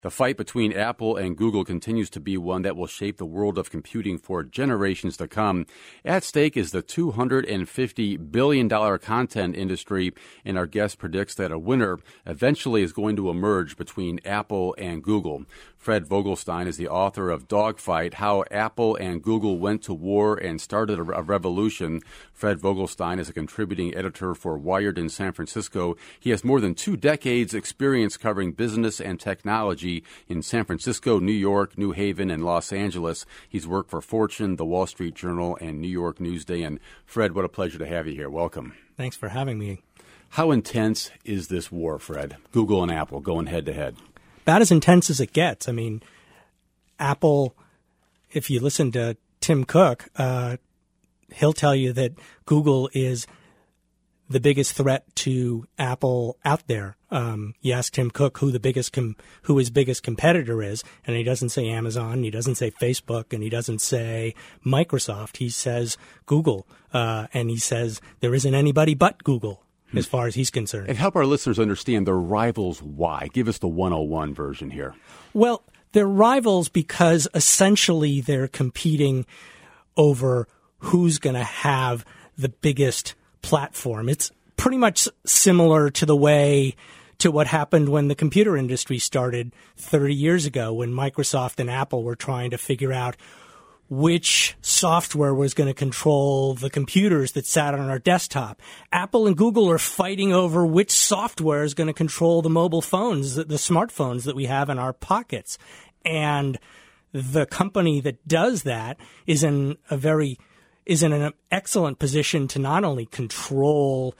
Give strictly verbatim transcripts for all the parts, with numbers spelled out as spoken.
The fight between Apple and Google continues to be one that will shape the world of computing for generations to come. At stake is the two hundred fifty billion dollars content industry, and our guest predicts that a winner eventually is going to emerge between Apple and Google. Fred Vogelstein is the author of Dogfight: How Apple and Google Went to War and Started a Revolution. Fred Vogelstein is a contributing editor for Wired in San Francisco. He has more than two decades' experience covering business and technology in San Francisco, New York, New Haven, and Los Angeles. He's worked for Fortune, The Wall Street Journal, and New York Newsday. And Fred, what a pleasure to have you here. Welcome. Thanks for having me. How intense is this war, Fred? Google and Apple going head to head. About as intense as it gets. I mean, Apple, if you listen to Tim Cook, uh, he'll tell you that Google is the biggest threat to Apple out there. Um, you ask Tim Cook who the biggest com- who his biggest competitor is, and he doesn't say Amazon, he doesn't say Facebook, and he doesn't say Microsoft. He says Google, uh, and he says there isn't anybody but Google as far as he's concerned. And help our listeners understand their rivals. Why? Give us the one oh one version here. Well, they're rivals because essentially they're competing over who's going to have the biggest platform. It's pretty much similar to the way to what happened when the computer industry started thirty years ago, when Microsoft and Apple were trying to figure out which software was going to control the computers that sat on our desktop. Apple and Google are fighting over which software is going to control the mobile phones, the smartphones that we have in our pockets. And the company that does that is in a very is in an excellent position to not only control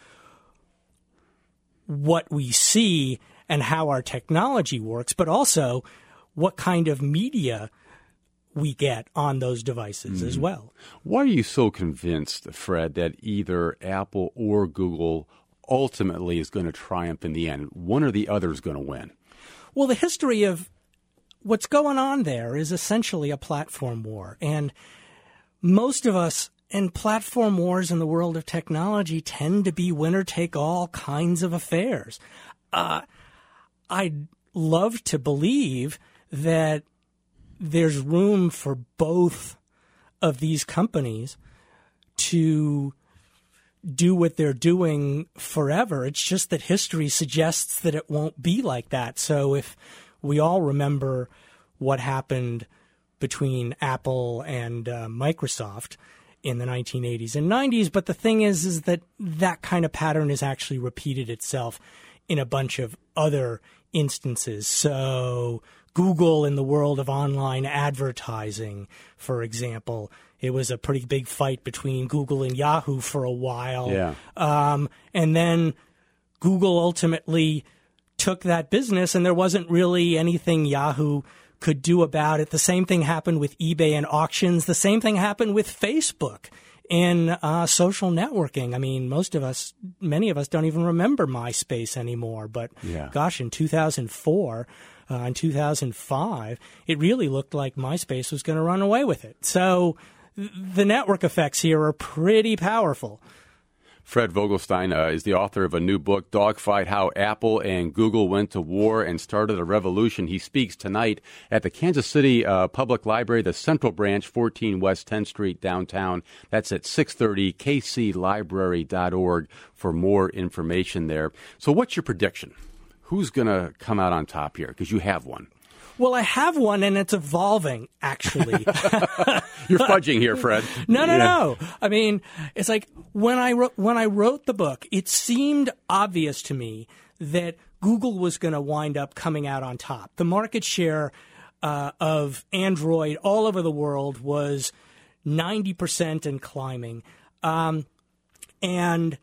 what we see and how our technology works, but also what kind of media we get on those devices mm. as well. Why are you so convinced, Fred, that either Apple or Google ultimately is going to triumph in the end? One or the other is going to win. Well, the history of what's going on there is essentially a platform war. And most of us in platform wars in the world of technology tend to be winner-take-all kinds of affairs. Uh, I'd love to believe that there's room for both of these companies to do what they're doing forever. It's just that history suggests that it won't be like that. So if we all remember what happened between Apple and uh, Microsoft in the nineteen eighties and nineties, but the thing is, is that that kind of pattern has actually repeated itself in a bunch of other instances. So Google in the world of online advertising, for example, it was a pretty big fight between Google and Yahoo for a while. Yeah. Um, and then Google ultimately took that business, and there wasn't really anything Yahoo could do about it. The same thing happened with eBay and auctions. The same thing happened with Facebook in uh, social networking. I mean, most of us, many of us don't even remember MySpace anymore. But yeah. gosh, in two thousand four, uh, in two thousand five, it really looked like MySpace was going to run away with it. So th- the network effects here are pretty powerful. Fred Vogelstein uh, is the author of a new book, Dogfight: How Apple and Google Went to War and Started a Revolution. He speaks tonight at the Kansas City uh, Public Library, the Central Branch, fourteen West tenth Street, downtown. That's at six thirty, k c library dot org for more information there. So what's your prediction? Who's going to come out on top here? Because you have one. Well, I have one, and it's evolving, actually. You're fudging here, Fred. No, no, yeah. no. I mean, it's like when I wrote, when I wrote the book, it seemed obvious to me that Google was going to wind up coming out on top. The market share uh, of Android all over the world was ninety percent and climbing. Um, and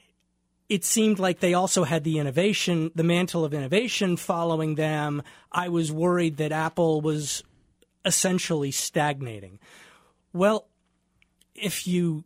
it seemed like they also had the innovation, the mantle of innovation following them. I was worried that Apple was essentially stagnating. Well, if you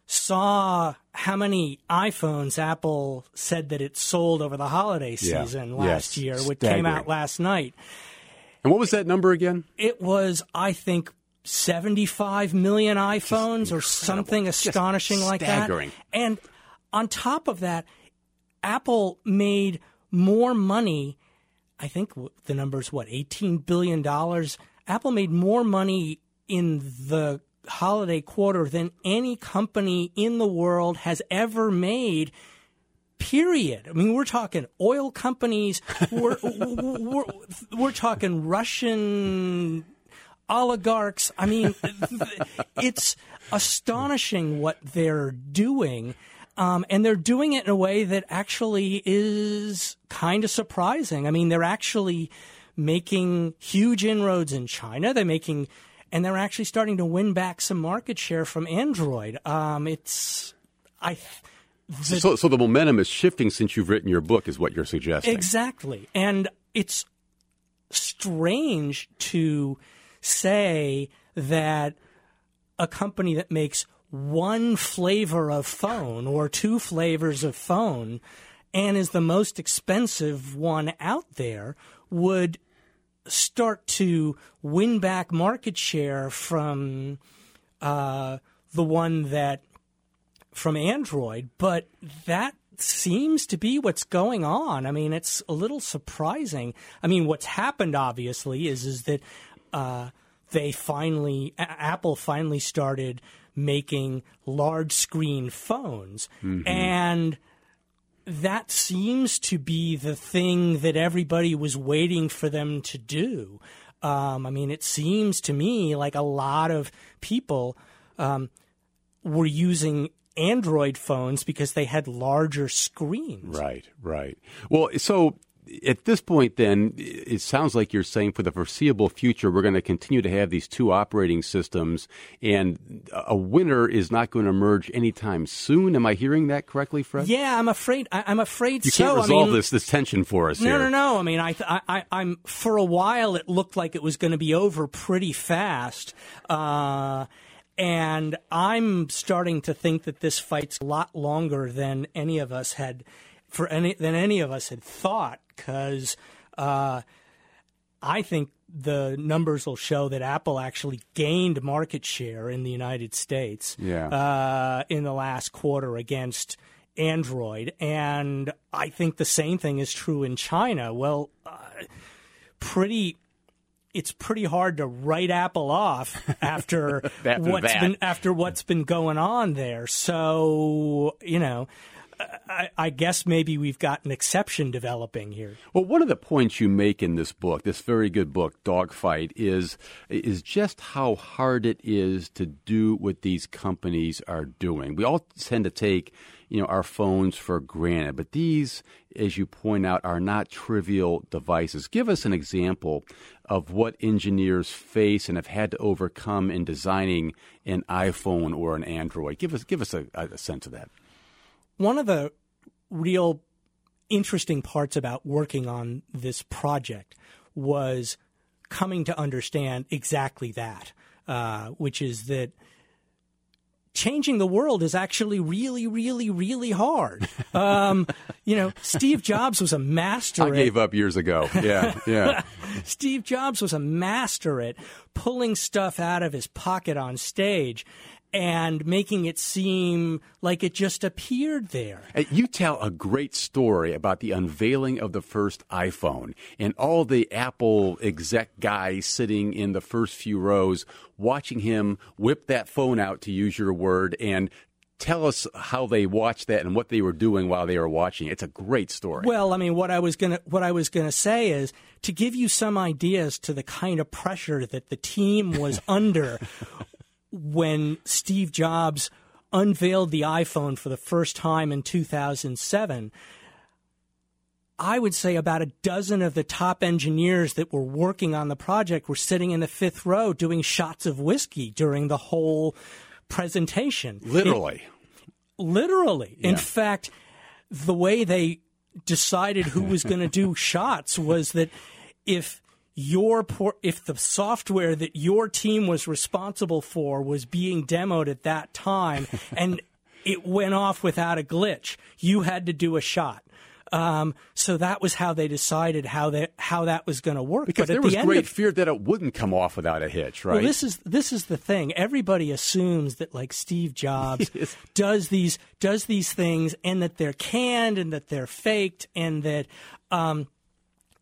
saw how many iPhones Apple said that it sold over the holiday season yeah. last yes. year, which Staggering. came out last night. And what was that number again? It was, I think, seventy-five million iPhones or something astonishing like that. Staggering. And on top of that, Apple made more money I think the number's what, eighteen billion dollars. Apple made more money in the holiday quarter than any company in the world has ever made, period. I mean, we're talking oil companies, we're, we're, we're talking Russian oligarchs. I mean, it's astonishing what they're doing. Um, and they're doing it in a way that actually is kind of surprising. I mean, they're actually making huge inroads in China. They're making, and they're actually starting to win back some market share from Android. Um, it's, I. The, so, so the momentum is shifting since you've written your book, is what you're suggesting. Exactly, and it's strange to say that a company that makes one flavor of phone or two flavors of phone and is the most expensive one out there would start to win back market share from uh, the one that from Android. But that seems to be what's going on. I mean, it's a little surprising. I mean, what's happened obviously is is that uh, they finally Apple finally started making large screen phones. Mm-hmm. And that seems to be the thing that everybody was waiting for them to do. Um, I mean, it seems to me like a lot of people um, were using Android phones because they had larger screens. Right, right. Well, so at this point, then, it sounds like you're saying for the foreseeable future, we're going to continue to have these two operating systems, and a winner is not going to emerge anytime soon. Am I hearing that correctly, Fred? Yeah, I'm afraid. I, I'm afraid you so. You can't resolve I mean, this this tension for us no, here. No, no, no. I mean, I, I, I'm for a while it looked like it was going to be over pretty fast. Uh, And I'm starting to think that this fight's a lot longer than any of us had, for any than any of us had thought. Because uh, I think the numbers will show that Apple actually gained market share in the United States yeah. uh, in the last quarter against Android, and I think the same thing is true in China. Well, uh, pretty. It's pretty hard to write Apple off after, after what's that. been after what's been going on there. So, you know, I, I guess maybe we've got an exception developing here. Well, one of the points you make in this book, this very good book, Dogfight, is is just how hard it is to do what these companies are doing. We all tend to take, you know, our phones for granted, but these, as you point out, are not trivial devices. Give us an example of what engineers face and have had to overcome in designing an iPhone or an Android. Give us give us a, a sense of that. One of the real interesting parts about working on this project was coming to understand exactly that, uh, which is that changing the world is actually really, really, really hard. Um, you know, Steve Jobs was a master I at... gave up years ago. Yeah, yeah. Steve Jobs was a master at pulling stuff out of his pocket on stage and making it seem like it just appeared there. You tell a great story about the unveiling of the first iPhone and all the Apple exec guys sitting in the first few rows watching him whip that phone out, to use your word, and tell us how they watched that and what they were doing while they were watching. It's a great story. Well, I mean, what I was gonna what I was gonna say is to give you some ideas to the kind of pressure that the team was under when Steve Jobs unveiled the iPhone for the first time in two thousand seven. I would say about a dozen of the top engineers that were working on the project were sitting in the fifth row doing shots of whiskey during the whole presentation. Literally. It, literally. Yeah. In fact, the way they decided who was going to do shots was that if your por- if the software that your team was responsible for was being demoed at that time and it went off without a glitch, you had to do a shot. Um, so that was how they decided how that how that was going to work. Because but there at was the end great of, fear that it wouldn't come off without a hitch, right? Well, this is this is the thing. Everybody assumes that like Steve Jobs Yes. does these does these things and that they're canned and that they're faked and that um,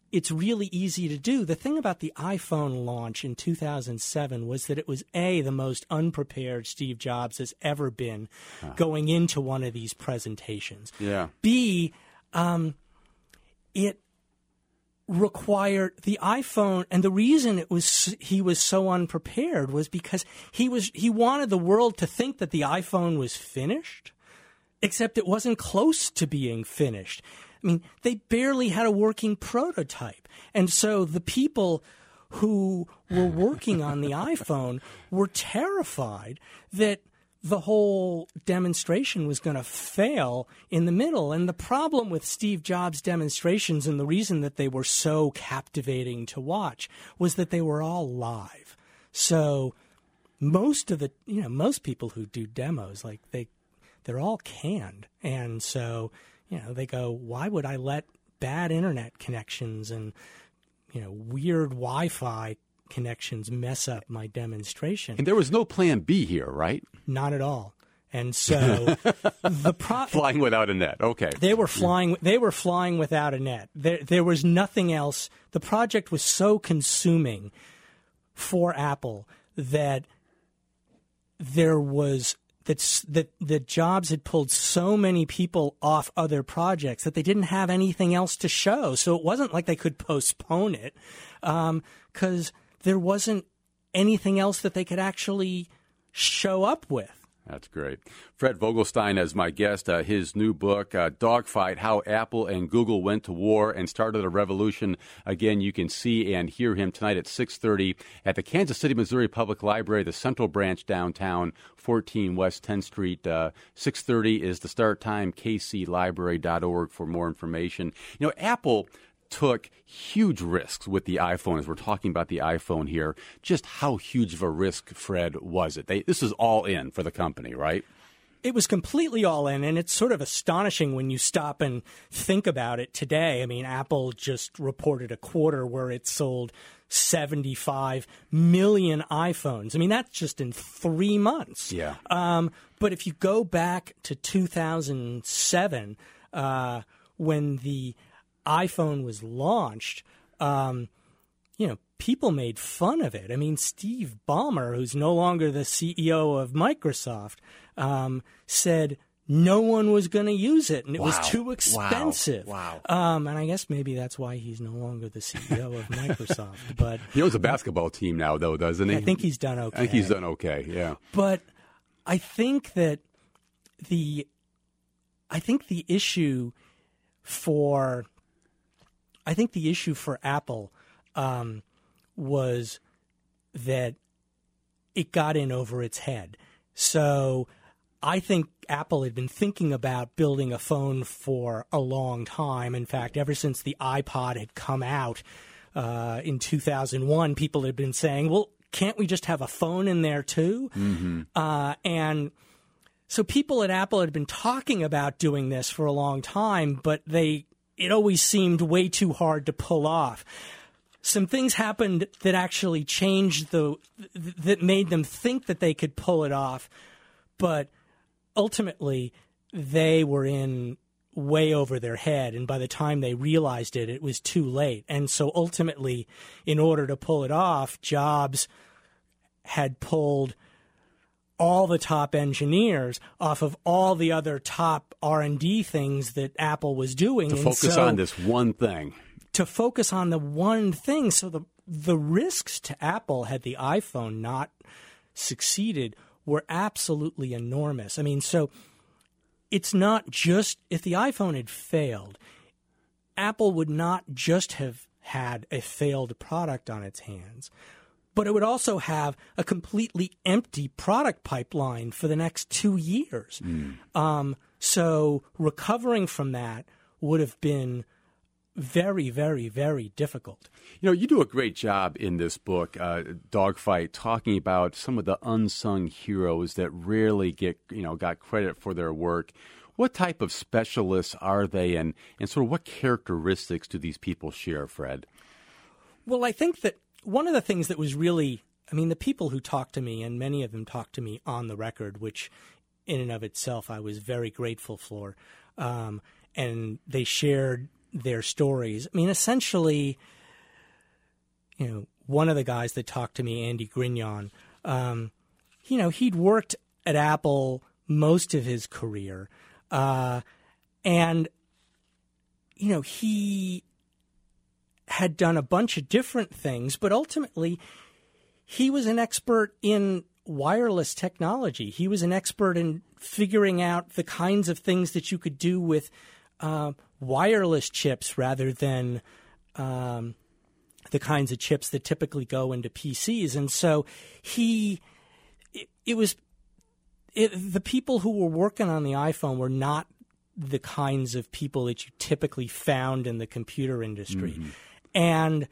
it's really easy to do. The thing about the iPhone launch in two thousand seven was that it was, A, the most unprepared Steve Jobs has ever been huh. going into one of these presentations. Yeah. B, um, it required the iPhone, and the reason it was he was so unprepared was because he was he wanted the world to think that the iPhone was finished, except it wasn't close to being finished. I mean, they barely had a working prototype. And so the people who were working on the iPhone were terrified that the whole demonstration was going to fail in the middle. And the problem with Steve Jobs' demonstrations, and the reason that they were so captivating to watch, was that they were all live. So most of the, you know, most people who do demos, like they, they're all canned. And so, you know, they go, why would I let bad internet connections and, you know, weird Wi-Fi connections mess up my demonstration? And there was no plan B here, right? Not at all. And so the pro- flying without a net. Okay. They were flying they were flying without a net. There there was nothing else. The project was so consuming for Apple that there was That, that that Jobs had pulled so many people off other projects that they didn't have anything else to show. So it wasn't like they could postpone it because um, there wasn't anything else that they could actually show up with. That's great. Fred Vogelstein as my guest. Uh, his new book, uh, Dogfight, How Apple and Google Went to War and Started a Revolution. Again, you can see and hear him tonight at six thirty at the Kansas City, Missouri Public Library, the Central Branch downtown, fourteen West tenth Street. Uh, six thirty is the start time, k c library dot org for more information. You know, Apple took huge risks with the iPhone, as we're talking about the iPhone here. Just how huge of a risk, Fred, was it? They, this is all in for the company, right? It was completely all in, and it's sort of astonishing when you stop and think about it today. I mean, Apple just reported a quarter where it sold seventy-five million iPhones. I mean, that's just in three months. Yeah. Um, but if you go back to two thousand seven, uh, when the iPhone was launched, um, you know, people made fun of it. I mean, Steve Ballmer, who's no longer the C E O of Microsoft, um, said no one was going to use it, and it wow. was too expensive. Wow. wow. Um, and I guess maybe that's why he's no longer the C E O of Microsoft. But he owns a basketball team now, though, doesn't he? I think he's done okay. I think he's done okay, yeah. But I think that the, I think the issue for... I think the issue for Apple um, was that it got in over its head. So I think Apple had been thinking about building a phone for a long time. In fact, ever since the iPod had come out uh, in two thousand one, people had been saying, well, can't we just have a phone in there too? Mm-hmm. Uh, and so people at Apple had been talking about doing this for a long time, but they... it always seemed way too hard to pull off. Some things happened that actually changed the, that made them think that they could pull it off, but ultimately they were in way over their head, and by the time they realized it, it was too late. And so ultimately, in order to pull it off, Jobs had pulled all the top engineers off of all the other top R and D things that Apple was doing. To and focus so, on this one thing. To focus on the one thing. So the the risks to Apple had the iPhone not succeeded were absolutely enormous. I mean, so it's not just, if the iPhone had failed, Apple would not just have had a failed product on its hands, but it would also have a completely empty product pipeline for the next two years. Mm. Um, so recovering from that would have been very, very, very difficult. You know, you do a great job in this book, uh, Dogfight, talking about some of the unsung heroes that rarely get, you know, got credit for their work. What type of specialists are they, and, and sort of what characteristics do these people share, Fred? Well, I think that one of the things that was really, I mean, the people who talked to me, and many of them talked to me on the record, which in and of itself I was very grateful for, um, and they shared their stories. I mean, essentially, you know, one of the guys that talked to me, Andy Grignon, um, you know, he'd worked at Apple most of his career. Uh, and, you know, he had done a bunch of different things, but ultimately he was an expert in wireless technology. He was an expert in figuring out the kinds of things that you could do with uh, wireless chips rather than um, the kinds of chips that typically go into P Cs. And so he, it, it was, it, the people who were working on the iPhone were not the kinds of people that you typically found in the computer industry. Mm-hmm. And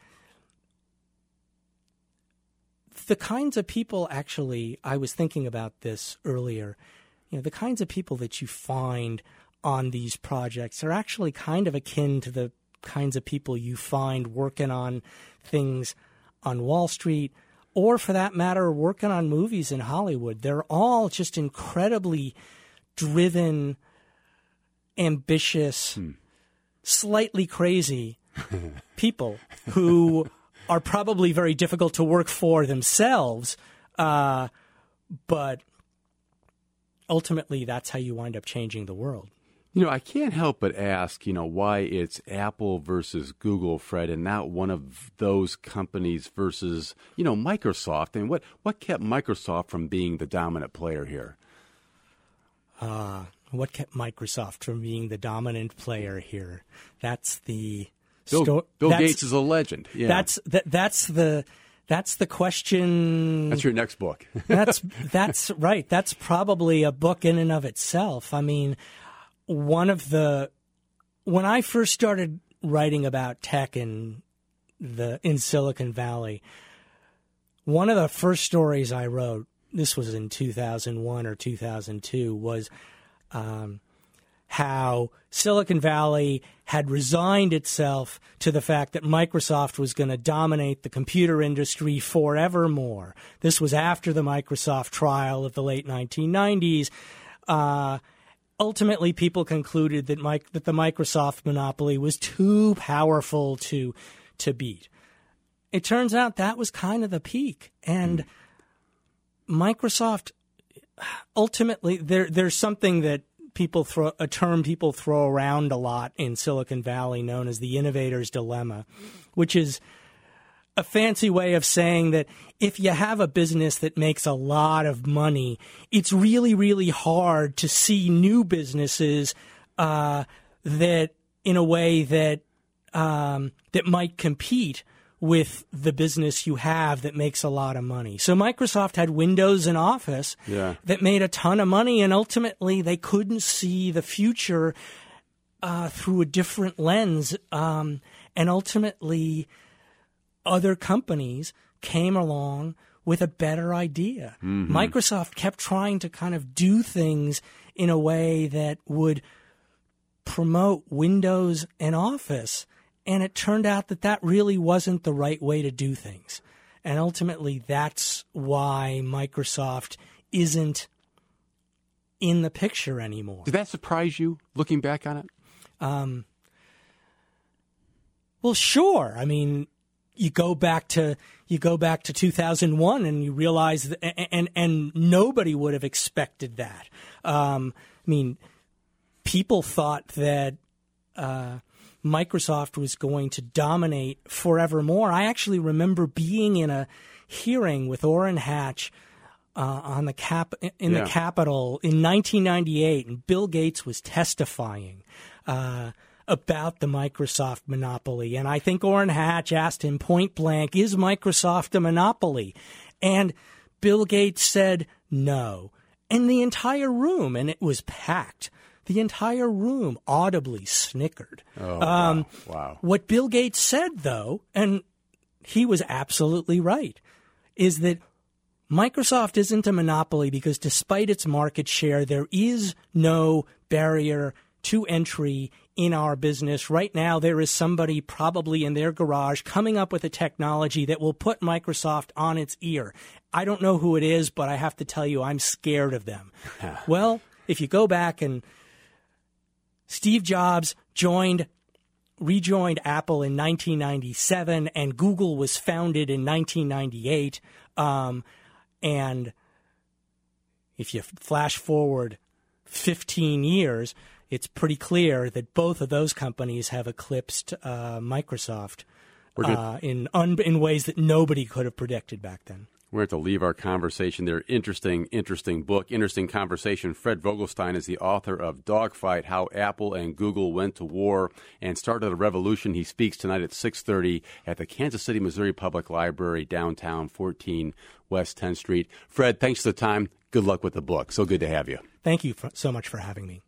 the kinds of people, actually, I was thinking about this earlier, you know, the kinds of people that you find on these projects are actually kind of akin to the kinds of people you find working on things on Wall Street, or for that matter, working on movies in Hollywood. They're all just incredibly driven, ambitious, hmm. slightly crazy people who are probably very difficult to work for themselves, uh, but ultimately that's how you wind up changing the world. You know, I can't help but ask, you know, why it's Apple versus Google, Fred, and not one of those companies versus, you know, Microsoft. And what, what kept Microsoft from being the dominant player here? Uh, what kept Microsoft from being the dominant player here? That's the... Bill, sto- Bill that's, Gates is a legend. Yeah. That's that, that's the that's the question. That's your next book. that's that's right. That's probably a book in and of itself. I mean, one of the when I first started writing about tech in the in Silicon Valley, one of the first stories I wrote, this was in two thousand one or two thousand two, was um, how Silicon Valley had resigned itself to the fact that Microsoft was going to dominate the computer industry forevermore. This was after the Microsoft trial of the late nineteen nineties. Uh, ultimately, people concluded that, Mike, that the Microsoft monopoly was too powerful to to beat. It turns out that was kind of the peak, and Microsoft ultimately there there's something that people throw a term people throw around a lot in Silicon Valley known as the innovator's dilemma, which is a fancy way of saying that if you have a business that makes a lot of money, it's really, really hard to see new businesses uh, that in a way that um, that might compete with the business you have that makes a lot of money. So Microsoft had Windows and Office yeah. that made a ton of money, and ultimately they couldn't see the future uh, through a different lens. Um, and ultimately, other companies came along with a better idea. Mm-hmm. Microsoft kept trying to kind of do things in a way that would promote Windows and Office, and it turned out that that really wasn't the right way to do things. And ultimately, that's why Microsoft isn't in the picture anymore. Did that surprise you, looking back on it? Um, well, sure. I mean, you go back to you go back to two thousand one, and you realize that, and and, and nobody would have expected that. Um, I mean, people thought that Uh, Microsoft was going to dominate forevermore. I actually remember being in a hearing with Orrin Hatch uh, on the cap in yeah. the Capitol in nineteen ninety-eight, and Bill Gates was testifying uh, about the Microsoft monopoly. And I think Orrin Hatch asked him point blank, "Is Microsoft a monopoly?" And Bill Gates said no. And the entire room, and it was packed, the entire room audibly snickered. Oh, um, wow. wow. What Bill Gates said, though, and he was absolutely right, is that Microsoft isn't a monopoly because despite its market share, there is no barrier to entry in our business. Right now, there is somebody probably in their garage coming up with a technology that will put Microsoft on its ear. I don't know who it is, but I have to tell you, I'm scared of them. Well, if you go back and Steve Jobs joined rejoined Apple in nineteen ninety-seven, and Google was founded in nineteen ninety-eight. Um, and if you flash forward fifteen years, it's pretty clear that both of those companies have eclipsed uh, Microsoft uh, in un- in ways that nobody could have predicted back then. We're going to have to leave our conversation there. Interesting, interesting book, interesting conversation. Fred Vogelstein is the author of Dogfight, How Apple and Google Went to War and Started a Revolution. He speaks tonight at six thirty at the Kansas City, Missouri Public Library, downtown, fourteen West tenth Street. Fred, thanks for the time. Good luck with the book. So good to have you. Thank you for, so much for having me.